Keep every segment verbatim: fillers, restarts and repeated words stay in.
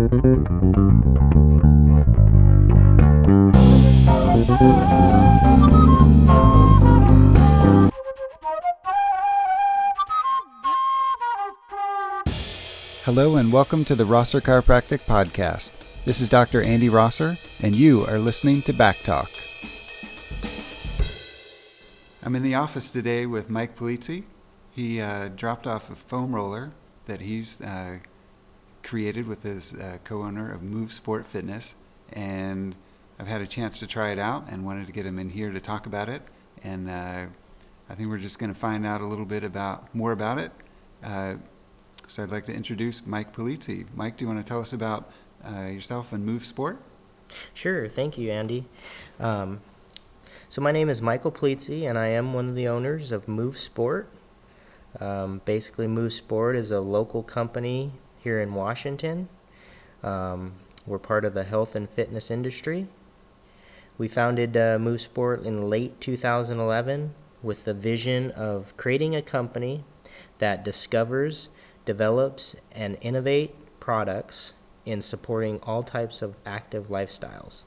Hello and welcome to the Rosser Chiropractic Podcast. This is Doctor Andy Rosser, and you are listening to Back Talk. I'm in the office today with Mike Polizzi. He uh, dropped off a foam roller that he's uh, created with his uh, co-owner of Move Sport Fitness, and I've had a chance to try it out and wanted to get him in here to talk about it. And uh, I think we're just going to find out a little bit about more about it. Uh, So I'd like to introduce Mike Polizzi. Mike, do you want to tell us about uh, yourself and Move Sport? Sure. Thank you, Andy. Um, so my name is Michael Polizzi, and I am one of the owners of Move Sport. Um, basically, Move Sport is a local company here in Washington. Um, we're part of the health and fitness industry. We founded uh, Move Sport in late two thousand eleven with the vision of creating a company that discovers, develops, and innovate products in supporting all types of active lifestyles.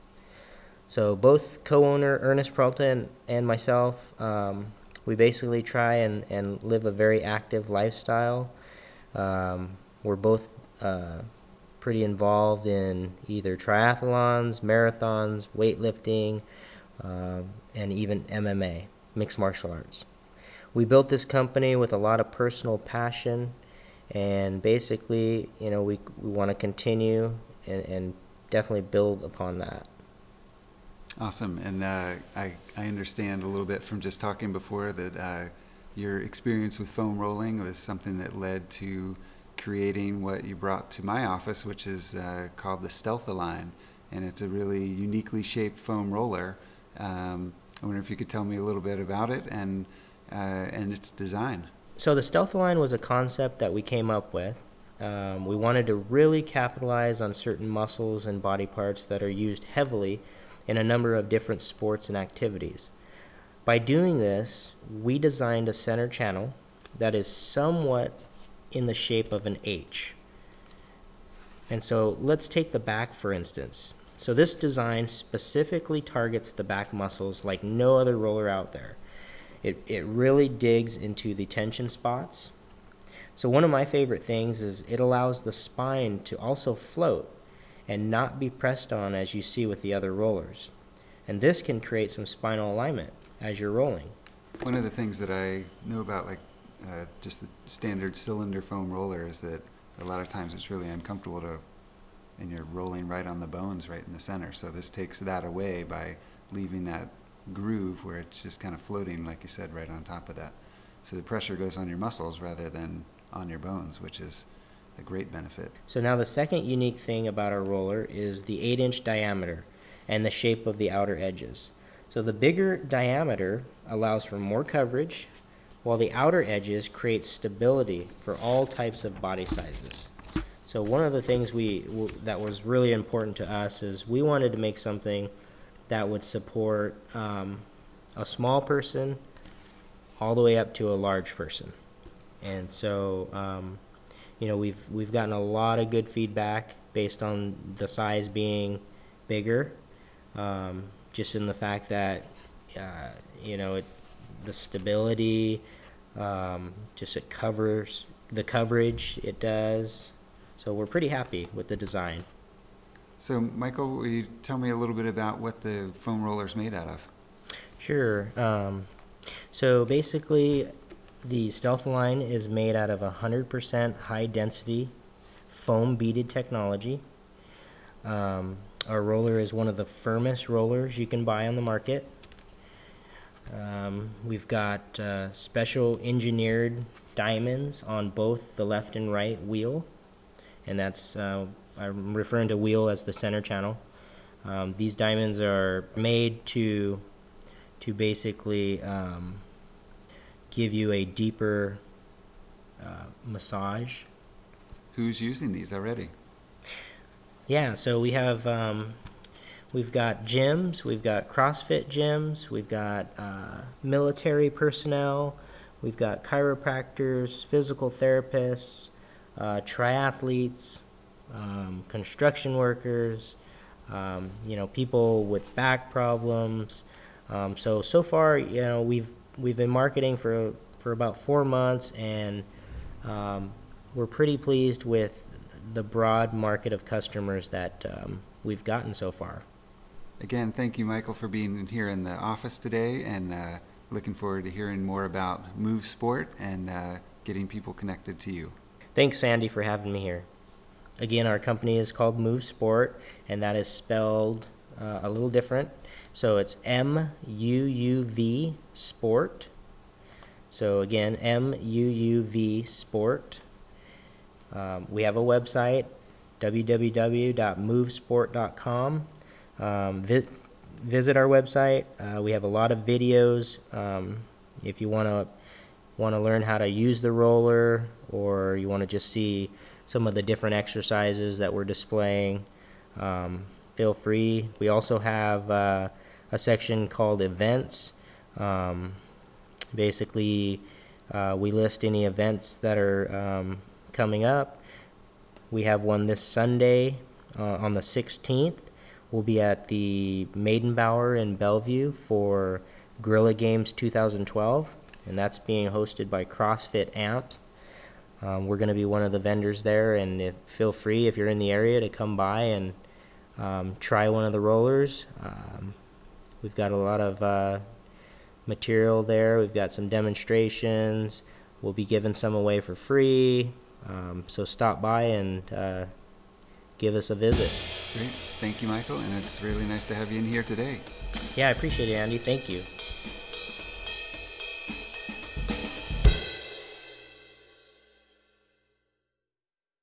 So both co-owner Ernest Peralta and, and myself, um, we basically try and, and live a very active lifestyle. Um, we're both uh, pretty involved in either triathlons, marathons, weightlifting, uh, and even M M A, mixed martial arts. We built this company with a lot of personal passion. And basically, you know, we we want to continue and, and definitely build upon that. Awesome. And uh, I, I understand a little bit from just talking before that uh, your experience with foam rolling was something that led to creating what you brought to my office, which is uh, called the Stealth-A-Line. And it's a really uniquely shaped foam roller. Um, I wonder if you could tell me a little bit about it and uh, and its design. So the Stealth-A-Line was a concept that we came up with. Um, we wanted to really capitalize on certain muscles and body parts that are used heavily in a number of different sports and activities. By doing this, we designed a center channel that is somewhat in the shape of an H. And so let's take the back, for instance. So this design specifically targets the back muscles like no other roller out there. It it really digs into the tension spots. So one of my favorite things is it allows the spine to also float and not be pressed on as you see with the other rollers. And this can create some spinal alignment as you're rolling. One of the things that I know about like uh, just the standard cylinder foam roller is that a lot of times it's really uncomfortable to, and you're rolling right on the bones right in the center. So this takes that away by leaving that groove where it's just kind of floating, like you said, right on top of that. So the pressure goes on your muscles rather than on your bones, which is a great benefit. So now the second unique thing about our roller is the eight inch diameter and the shape of the outer edges. So the bigger diameter allows for more coverage, while the outer edges create stability for all types of body sizes. So one of the things we that was really important to us is we wanted to make something that would support um, a small person all the way up to a large person. And so, um, you know, we've we've gotten a lot of good feedback based on the size being bigger, um, just in the fact that, uh, you know, it, the stability, um, just it covers the coverage it does. So we're pretty happy with the design. So, Michael, will you tell me a little bit about what the foam roller is made out of? Sure. Um, so basically, the Stealth-A-Line is made out of one hundred percent high-density foam beaded technology. Um, our roller is one of the firmest rollers you can buy on the market. Um, we've got uh, special engineered diamonds on both the left and right wheel, and that's uh, I'm referring to wheel as the center channel. Um, these diamonds are made to to basically um, give you a deeper uh, massage. Who's using these already? Yeah, so we have um, we've got gyms, we've got CrossFit gyms, we've got uh, military personnel, we've got chiropractors, physical therapists, uh, triathletes. um, construction workers, um, you know, people with back problems. Um, so so far, you know, we've we've been marketing for for about four months, and um, we're pretty pleased with the broad market of customers that um, we've gotten so far. Again, thank you, Michael, for being here in the office today, and uh, looking forward to hearing more about Move Sport and uh, getting people connected to you. Thanks, Sandy, for having me here. Again, our company is called Move Sport, and that is spelled uh, a little different. So it's M U U V Sport. So again, M U U V Sport. Um, we have a website, w w w dot move sport dot com. Um, vi- visit our website. Uh, we have a lot of videos. Um, if you want to want to learn how to use the roller, or you want to just see some of the different exercises that we're displaying, um, feel free. We also have uh, a section called events. Um, basically, uh, we list any events that are um, coming up. We have one this Sunday uh, on the sixteenth. We'll be at the Maidenbower in Bellevue for Gorilla Games two thousand twelve, and that's being hosted by CrossFit Amped. Um, we're going to be one of the vendors there, and if, feel free, if you're in the area, to come by and um, try one of the rollers. Um, we've got a lot of uh, material there. We've got some demonstrations. We'll be giving some away for free, um, so stop by and uh, give us a visit. Great. Thank you, Michael, and it's really nice to have you in here today. Yeah, I appreciate it, Andy. Thank you.